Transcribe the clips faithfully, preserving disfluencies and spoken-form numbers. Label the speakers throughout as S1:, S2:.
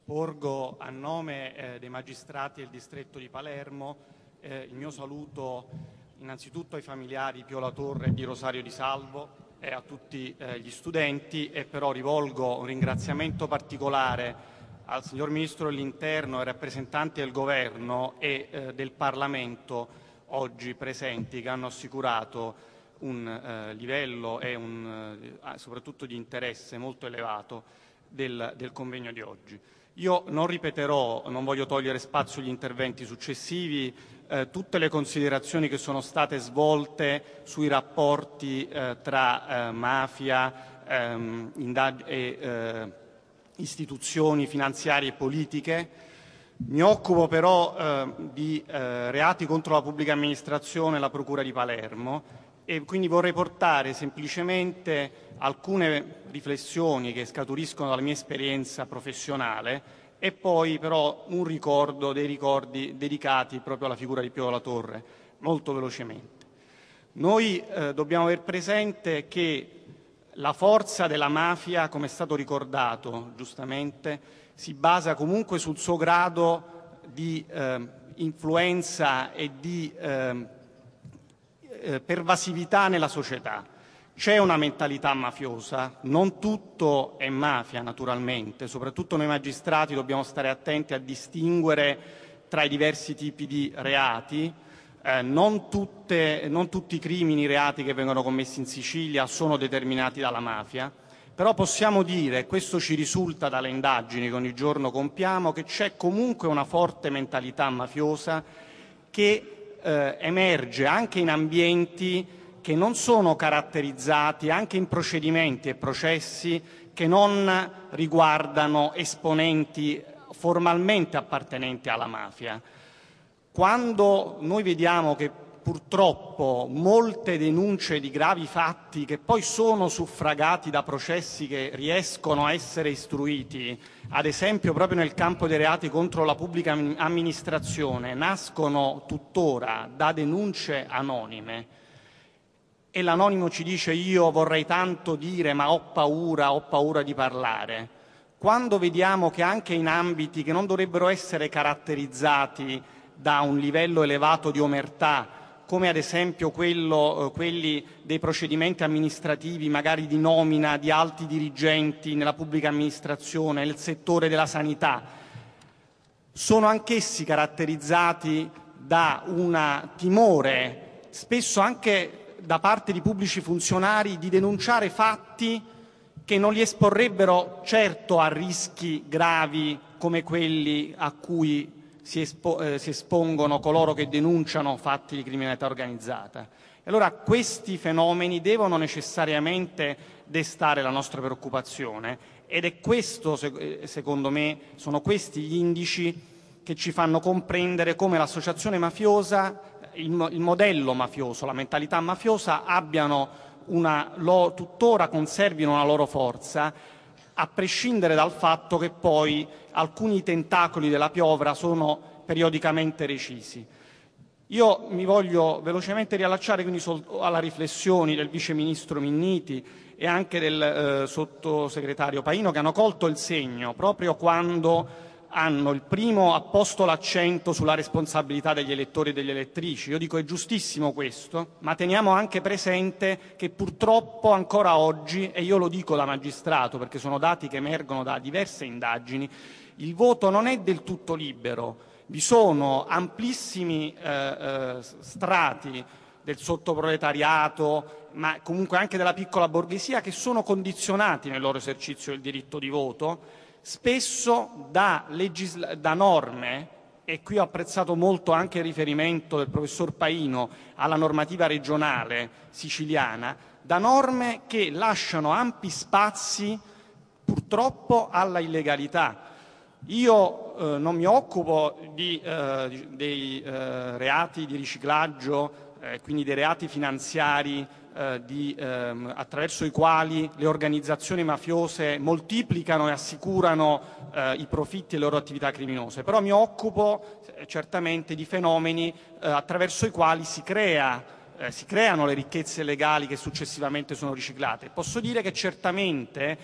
S1: Porgo a nome eh, dei magistrati del distretto di Palermo eh, il mio saluto innanzitutto ai familiari di Pio La Torre e di Rosario Di Salvo e a tutti eh, gli studenti, e però rivolgo un ringraziamento particolare al signor Ministro dell'Interno, ai rappresentanti del Governo e eh, del Parlamento oggi presenti, che hanno assicurato un eh, livello e un, eh, soprattutto di interesse molto elevato del, del convegno di oggi. Io non ripeterò, non voglio togliere spazio agli interventi successivi, eh, tutte le considerazioni che sono state svolte sui rapporti eh, tra eh, mafia ehm, e eh, istituzioni finanziarie e politiche. Mi occupo però eh, di eh, reati contro la pubblica amministrazione e la Procura di Palermo, e quindi vorrei portare semplicemente alcune riflessioni che scaturiscono dalla mia esperienza professionale e poi però un ricordo dei ricordi dedicati proprio alla figura di Pio La Torre, molto velocemente. Noi eh, dobbiamo aver presente che la forza della mafia, come è stato ricordato giustamente, si basa comunque sul suo grado di eh, influenza e di eh, eh, pervasività nella società. C'è una mentalità mafiosa, non tutto è mafia naturalmente, soprattutto noi magistrati dobbiamo stare attenti a distinguere tra i diversi tipi di reati. Eh, non, tutte, non tutti i crimini, i reati che vengono commessi in Sicilia sono determinati dalla mafia, però possiamo dire, e questo ci risulta dalle indagini che ogni giorno compiamo, che c'è comunque una forte mentalità mafiosa che eh, emerge anche in ambienti che non sono caratterizzati, anche in procedimenti e processi che non riguardano esponenti formalmente appartenenti alla mafia. Quando noi vediamo che purtroppo molte denunce di gravi fatti, che poi sono suffragati da processi che riescono a essere istruiti, ad esempio proprio nel campo dei reati contro la pubblica amministrazione, nascono tuttora da denunce anonime, e l'anonimo ci dice io vorrei tanto dire ma ho paura, ho paura di parlare. Quando vediamo che anche in ambiti che non dovrebbero essere caratterizzati da un livello elevato di omertà, come ad esempio quello, eh, quelli dei procedimenti amministrativi, magari di nomina di alti dirigenti nella pubblica amministrazione, nel settore della sanità, sono anch'essi caratterizzati da un timore, spesso anche da parte di pubblici funzionari, di denunciare fatti che non li esporrebbero certo a rischi gravi come quelli a cui si, espo- eh, si espongono coloro che denunciano fatti di criminalità organizzata. E allora questi fenomeni devono necessariamente destare la nostra preoccupazione, ed è questo, secondo me, sono questi gli indici che ci fanno comprendere come l'associazione mafiosa, il, il modello mafioso, la mentalità mafiosa abbiano una, lo, tuttora conservino una loro forza, a prescindere dal fatto che poi alcuni tentacoli della piovra sono periodicamente recisi. Io mi voglio velocemente riallacciare quindi alla riflessioni del Vice Ministro Minniti e anche del eh, Sottosegretario Pajno, che hanno colto il segno proprio quando hanno il primo ha posto l'accento sulla responsabilità degli elettori e delle elettrici. Io dico è giustissimo questo, ma teniamo anche presente che purtroppo ancora oggi, e io lo dico da magistrato perché sono dati che emergono da diverse indagini, il voto non è del tutto libero. Vi sono amplissimi eh, eh, strati del sottoproletariato, ma comunque anche della piccola borghesia, che sono condizionati nel loro esercizio del diritto di voto, spesso da, legisla- da norme, e qui ho apprezzato molto anche il riferimento del professor Pajno alla normativa regionale siciliana, da norme che lasciano ampi spazi purtroppo alla illegalità. Io eh, non mi occupo di, eh, dei eh, reati di riciclaggio, eh, quindi dei reati finanziari eh, di, ehm, attraverso i quali le organizzazioni mafiose moltiplicano e assicurano eh, i profitti e le loro attività criminose, però mi occupo eh, certamente di fenomeni eh, attraverso i quali si crea eh, si creano le ricchezze legali che successivamente sono riciclate. Posso dire che certamente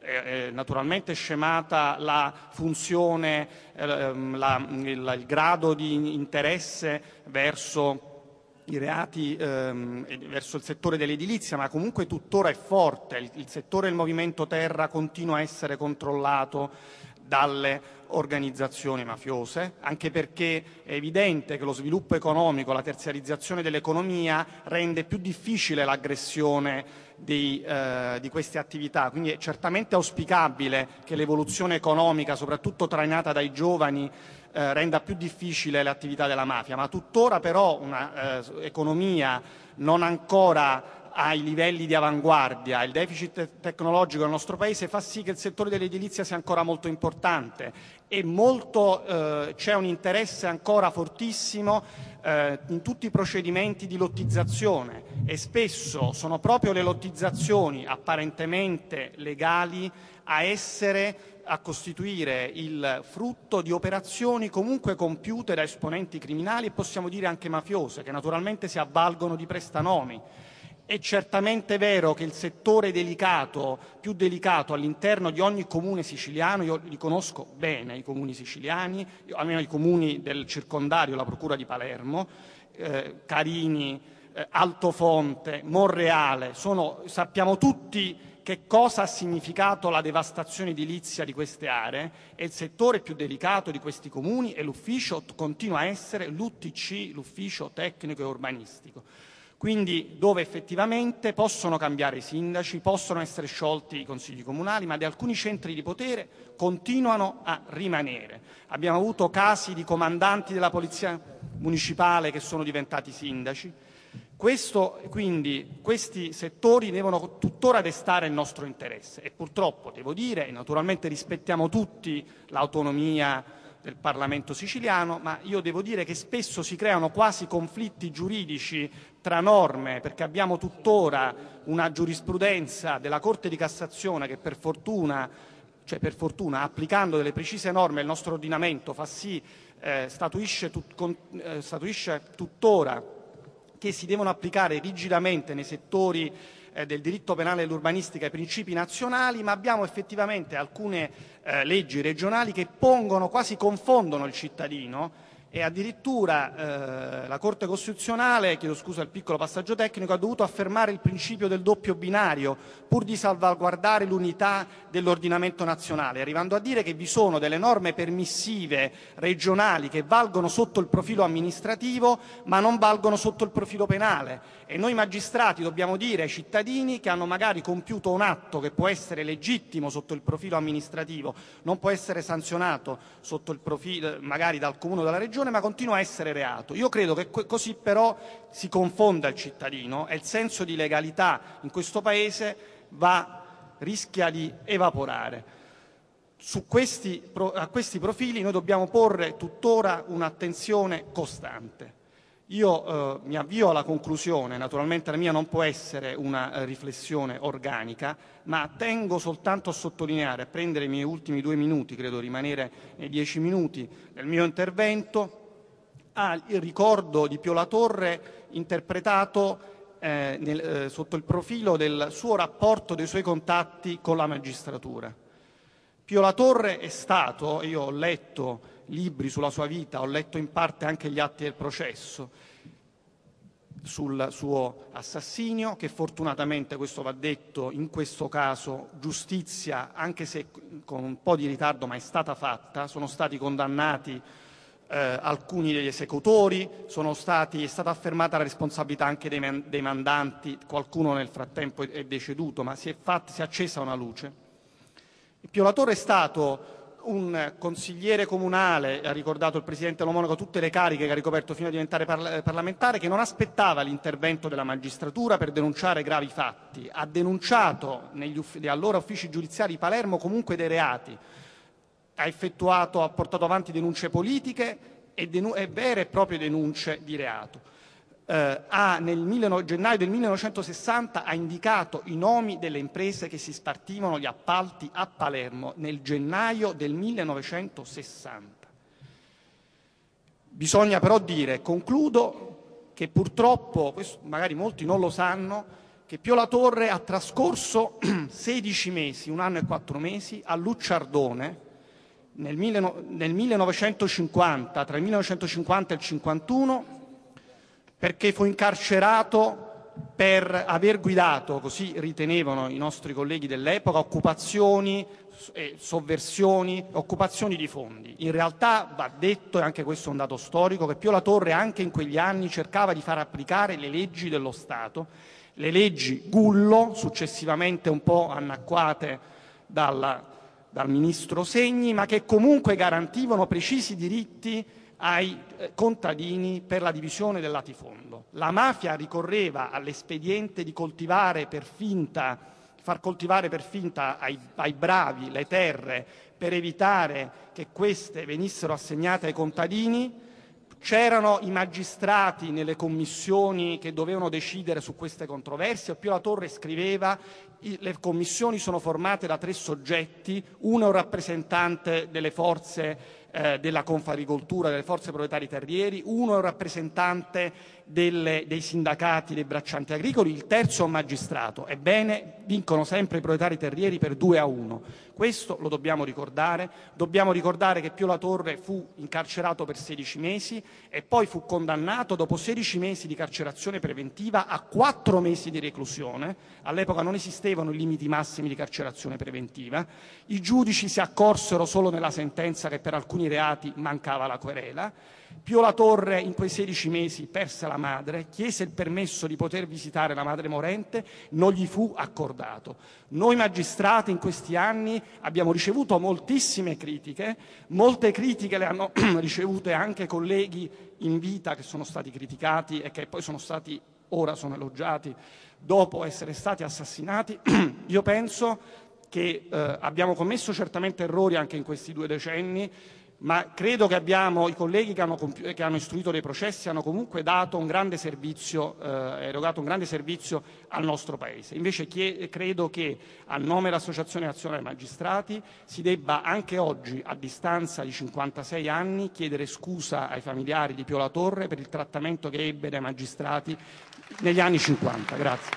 S1: eh, naturalmente scemata la funzione, eh, la, il, il grado di interesse verso i reati ehm, verso il settore dell'edilizia, ma comunque tuttora è forte. Il, il settore del movimento terra continua a essere controllato dalle organizzazioni mafiose, anche perché è evidente che lo sviluppo economico, la terziarizzazione dell'economia rende più difficile l'aggressione di, eh, di queste attività. Quindi è certamente auspicabile che l'evoluzione economica, soprattutto trainata dai giovani, Eh, renda più difficile l'attività della mafia, ma tuttora però un'economia eh, non ancora ai livelli di avanguardia, il deficit tecnologico del nostro Paese fa sì che il settore dell'edilizia sia ancora molto importante e molto, eh, c'è un interesse ancora fortissimo eh, in tutti i procedimenti di lottizzazione e spesso sono proprio le lottizzazioni apparentemente legali a essere a costituire il frutto di operazioni comunque compiute da esponenti criminali e possiamo dire anche mafiose, che naturalmente si avvalgono di prestanomi. È certamente vero che il settore delicato, più delicato all'interno di ogni comune siciliano, io li conosco bene i comuni siciliani, almeno i comuni del circondario, la procura di Palermo, eh, Carini, eh, Altofonte, Monreale, sono, sappiamo tutti che cosa ha significato la devastazione edilizia di queste aree e il settore più delicato di questi comuni e l'ufficio continua a essere l'U T C, l'ufficio tecnico e urbanistico. Quindi dove effettivamente possono cambiare i sindaci, possono essere sciolti i consigli comunali, ma di alcuni centri di potere continuano a rimanere. Abbiamo avuto casi di comandanti della polizia municipale che sono diventati sindaci. Questo, quindi, questi settori devono tuttora destare il nostro interesse e purtroppo devo dire, e naturalmente rispettiamo tutti l'autonomia del Parlamento siciliano, ma io devo dire che spesso si creano quasi conflitti giuridici tra norme, perché abbiamo tuttora una giurisprudenza della Corte di Cassazione che per fortuna, cioè per fortuna applicando delle precise norme il nostro ordinamento fa sì, eh, statuisce, tut, con, eh, statuisce tuttora che si devono applicare rigidamente nei settori eh, del diritto penale e dell'urbanistica i principi nazionali, ma abbiamo effettivamente alcune eh, leggi regionali che pongono, quasi confondono il cittadino e addirittura eh, la Corte Costituzionale, chiedo scusa il piccolo passaggio tecnico, ha dovuto affermare il principio del doppio binario pur di salvaguardare l'unità dell'ordinamento nazionale, arrivando a dire che vi sono delle norme permissive regionali che valgono sotto il profilo amministrativo ma non valgono sotto il profilo penale e noi magistrati dobbiamo dire ai cittadini che hanno magari compiuto un atto che può essere legittimo sotto il profilo amministrativo, non può essere sanzionato sotto il profilo magari dal comune o dalla regione, ma continua a essere reato. Io credo che così però si confonda il cittadino e il senso di legalità in questo Paese va, rischia di evaporare. Su questi, a questi profili noi dobbiamo porre tuttora un'attenzione costante. Io eh, mi avvio alla conclusione, naturalmente la mia non può essere una eh, riflessione organica, ma tengo soltanto a sottolineare, a prendere i miei ultimi due minuti, credo rimanere nei dieci minuti del mio intervento, al ricordo di Pio La Torre interpretato eh, nel, eh, sotto il profilo del suo rapporto, dei suoi contatti con la magistratura. Pio La Torre è stato, io ho letto libri sulla sua vita, ho letto in parte anche gli atti del processo sul suo assassinio, che fortunatamente, questo va detto, in questo caso giustizia, anche se con un po' di ritardo, ma è stata fatta, sono stati condannati eh, alcuni degli esecutori, sono stati, è stata affermata la responsabilità anche dei, man, dei mandanti, qualcuno nel frattempo è, è deceduto, ma si è, fatta, si è accesa una luce. Pio La Torre è stato un consigliere comunale, ha ricordato il Presidente Lo Monaco tutte le cariche che ha ricoperto fino a diventare parla- parlamentare, che non aspettava l'intervento della magistratura per denunciare gravi fatti, ha denunciato negli uff- allora uffici giudiziari di Palermo comunque dei reati, ha effettuato, ha portato avanti denunce politiche e, denu- e vere e proprie denunce di reato. Eh, ha nel gennaio del millenovecentosessanta ha indicato i nomi delle imprese che si spartivano gli appalti a Palermo nel gennaio del millenovecentosessanta. Bisogna però dire, concludo, che purtroppo, questo magari molti non lo sanno, che Pio La Torre ha trascorso sedici mesi, un anno e quattro mesi, a Lucciardone nel, nel millenovecentocinquanta, tra il millenovecentocinquanta e il cinquantuno, perché fu incarcerato per aver guidato, così ritenevano i nostri colleghi dell'epoca, occupazioni, eh, sovversioni, occupazioni di fondi. In realtà va detto, e anche questo è un dato storico, che Pio La Torre anche in quegli anni cercava di far applicare le leggi dello Stato, le leggi Gullo, successivamente un po' annacquate dal, dal ministro Segni, ma che comunque garantivano precisi diritti ai contadini per la divisione del latifondo. La mafia ricorreva all'espediente di coltivare per finta, far coltivare per finta ai, ai bravi le terre per evitare che queste venissero assegnate ai contadini. C'erano i magistrati nelle commissioni che dovevano decidere su queste controversie. Pio La Torre scriveva: le commissioni sono formate da tre soggetti, uno è un rappresentante delle forze eh, della Confagricoltura, delle forze proprietarie terrieri, uno è un rappresentante delle, dei sindacati dei braccianti agricoli, il terzo è un magistrato. Ebbene, vincono sempre i proprietari terrieri per due a uno. Questo lo dobbiamo ricordare. Dobbiamo ricordare che Pio La Torre fu incarcerato per sedici mesi e poi fu condannato, dopo sedici mesi di carcerazione preventiva, a quattro mesi di reclusione. All'epoca non esistevano i limiti massimi di carcerazione preventiva. I giudici si accorsero solo nella sentenza che per alcuni reati mancava la querela. Pio La Torre in quei sedici mesi perse la madre, chiese il permesso di poter visitare la madre morente, non gli fu accordato. Noi magistrati in questi anni abbiamo ricevuto moltissime critiche, molte critiche le hanno ricevute anche colleghi in vita che sono stati criticati e che poi sono stati, ora sono elogiati, dopo essere stati assassinati. Io penso che eh, abbiamo commesso certamente errori anche in questi due decenni, ma credo che abbiamo, i colleghi che hanno, che hanno istruito dei processi hanno comunque dato un grande servizio, eh, erogato un grande servizio al nostro Paese. Invece chie- credo che a nome dell'Associazione Nazionale Magistrati si debba anche oggi, a distanza di cinquantasei anni, chiedere scusa ai familiari di Pio La Torre per il trattamento che ebbe dai magistrati negli anni cinquanta. Grazie.